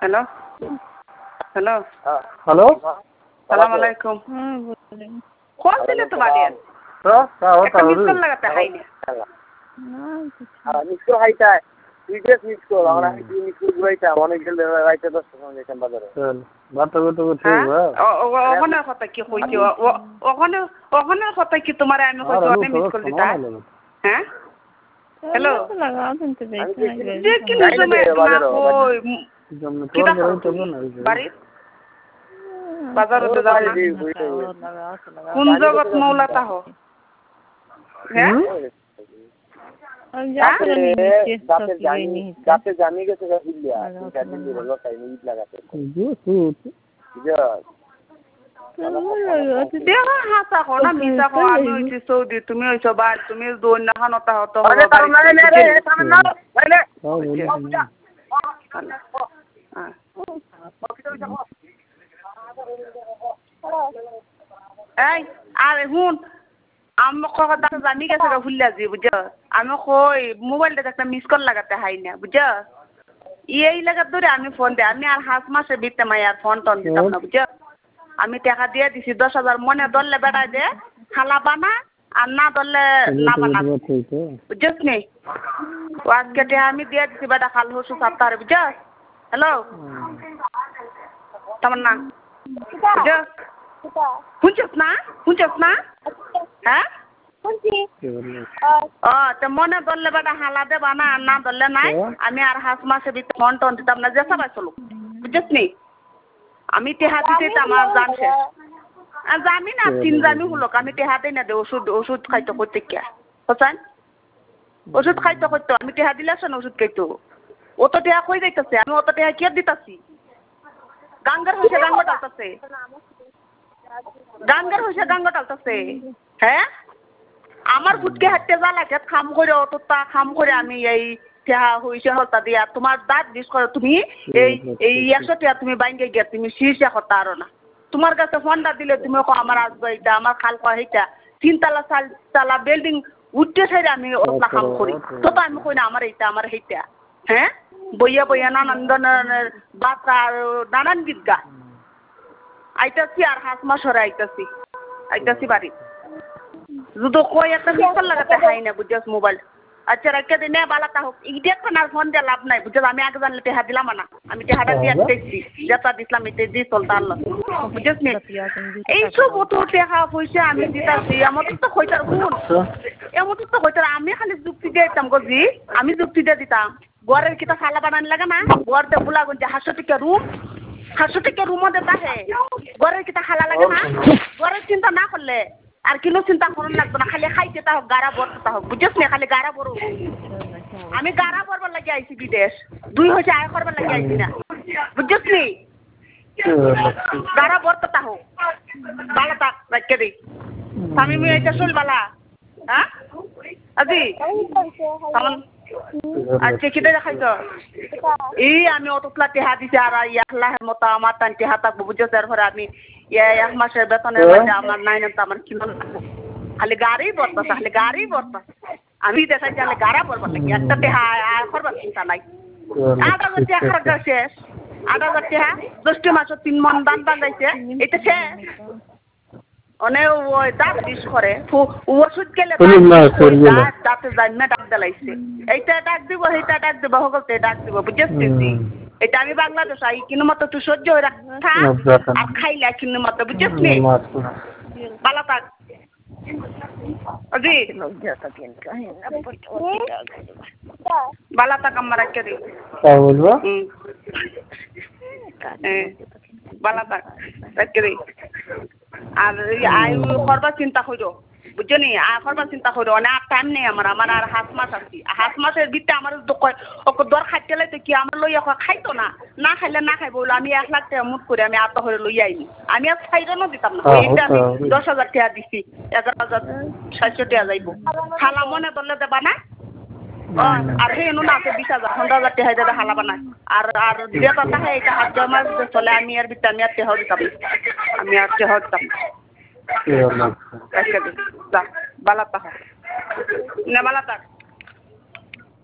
hello hello hello সালাম আলাইকুম call দিলে তো বাড়ি একটা মিস কল লাগাতে হাই না মিস কল হাইটা বিদেশ মিস কল আমরা মিস কল রাইতা অনেক গেল রাইতা 10 টাকা যেখান বাজারে বাতা তো ঠিক ওখানে কথা কি কইছো ওখানে কথা কি তোমার আমি কইছো অনেক মিস কল দিতা হ্যাঁ হ্যালো লাগাও শুনতে পাইছি যে কি সময় না কই কি দাও বাড়ি বাজারে দাও না কোন জগৎ মৌলা তাহ হ্যাঁ গাছে জানি গেছে বিল্লিয়া গাছে দিলো তাই ইট লাগাতে দেখা হাসা কো না মিছা কো আমি হইছি সৌদি তুমি হইছো বা তুমি দোন না খানতা হতো এই আর হুন আমি কথা জানি গেছে ভুলিয়া যে বুঝছ আমি কই মোবাইলটা একটা মিস কল লাগাতে হাই না বুঝছ এই লাগাত ধরে আমি ফোন দে আমি আর 5 মাসে বিতে মাই আর ফোন টন দিতাম না বুঝছ আমি টাকা দিয়ে দিছি 10,000 মনে দললে বেড়াই দে খালা বানা আর না দললে না বানা বুঝছ নি আজকে টাকা আমি দিয়ে দিছি বেটা খাল হসু সপ্তাহে বুঝছ হ্যালো তামান্না বুঝছ শুনছস না হ্যাঁ তো মনে ধরলে বেটা হালা দেবা না না ধরলে নাই আমি আর 5 মাসে ভিতরে ফোন টোন দিতাম না যে সবাই চলো বুঝছিস নি আমি টেহা দিতে আমার জান শেষ জানি না 3 জানি হলো আমি টেহা দেই না দে ওষুধ খাইতো করতে কে বুঝছেন ওষুধ খাইতো করতে আমি টেহা দিলাছ না ওষুধ খাইতো ও তো টেহা কই যাইতাছে আমি অত টেহা কে দিতাছি গাঙ্গার হইছে গাঙ্গ ডালতাছে গাঙ্গ ডালতাছে হ্যাঁ আমার ফুটকে হাঁটতে যা লাগে খাম করে অতটা খাম করে আমি এই টেহা হইছে হতা দিয়া তোমার দাঁত বিষ করে তুমি এই 100 টাকা তুমি বাইঙ্গে গিয়া তুমি শীর্ষে হতা আর না তোমার কাছে ফোনটা দিলে তুমি কো আমার আসবে এটা আমার খাল কয় এইটা 3 তালা 4 তালা বিল্ডিং উঠতে ছাইরে আমি ওতলা কাম করি তো আমি কই না আমার এইটা আমার এইটা হ্যাঁ বইয়া নানান বাচ্চা নানান গীত গা আইতাছি আর 5 মাস হরে আইতাছি বাড়ি যদি কই একটা মিস লাগাতে হাই না বুঝছস মোবাইল আচ্ছা রাখতে দে না বালাটা হোক ইডিয়েট কোনার ফোন দিয়ে লাভ নাই বুঝছস আমি আগে জানলে টেহা দিলাম না আমি টেহাটা দিয়ে দেখছি যেটা দিলাম এটা দিয়ে চলতা আল্লাহ বুঝছস নি এই সব তো টেহা পয়সা আমি দিতাছি আমার তো কইতার কোন এমন তো কইতার আমি খালি যুক্তি দিতাম গজি আমি যুক্তি দিয়ে দিতাম ঘরের কিটা সালা বানান লাগে না ঘরতে বুলা গঞ্জে 500 টাকা রুম 500 টাকা রুমও দেতা হে ঘরের কিটা খালা লাগে না ঘরের চিন্তা না করলে আর কিলো চিন্তা করুন লাগতো না খালি খাইতে তা হোক গাড়া বরতে হোক বুঝছিস না খালি গাড়া বড় আমি গাড়া বরবার লাগি আইছি বিদেশ 2 হইছে আয় করবার লাগি আইছি না বুঝছিস নি গাড়া বরতে হোক বালা তাক রাখকে দে আমি মি এটা চল বালা হ্যাঁ আজি আজকে কি দেখাইছো এই আমি অতপ্লা টেহা দিছি আর ইয়াহলা মতো আমার টান টেহা থাকবো বুঝছো যার ঘরে আমি 1 মাসের বেতনের মধ্যে আমার নাই না আমার কিলো খালি গাড়ি বরতা আমি দেখাইছি খালি গাড়া বরবার লাগি একটা টেহা আর করবার চিন্তা নাই 8,000 টাকা খরচ শেষ 8,000 টাকা 10 মাসে 3 মন দান বানাইছে এটা শেষ অনেক ওই দাঁত বিষ করে ওষুধ গেলে দাঁতে জানিনা ডাক দিলাইছে এইটা ডাক দিব সেইটা ডাক দিব সকলতে ডাক দিব বুঝছিস এটা আমি বাংলাদেশ আই কিন্তু মতো তুই সহ্য হয়ে রাখা আর খাইলে কিন্তু মতো বুঝছিস নি বালা থাক আজি বালা থাক আমার রেখে দি বালা থাক রেখে দি আর আয় করবার চিন্তা করো বুঝছো নি আর করবার চিন্তা করো অনেক টাইম নেই আমার আর 5 মাস আছি 5 মাসের ভিতরে আমার দর খাইতে লাইতে কি আমার লইয়া খাইতো না খাইলে না খাইব বলে আমি 1 লাখ টাকা মুট করে আমি আত্ম হয়ে লই আইনি আমি আর খাইরও দিতাম না এইটা আমি 10,000 টাকা দিছি 11,700 টাকা যাইব খালা মনে ধরলে দেবা না আর হে নো না 20,000 15,000 টাকা দেবে হালা বানায় আর যে কথা হয় এটা হাত জমা চলে আমি আর বিটা আমি আর টেহা দিতাম আমি আর টেহা দিতাম বালা তাহ না বালা তাক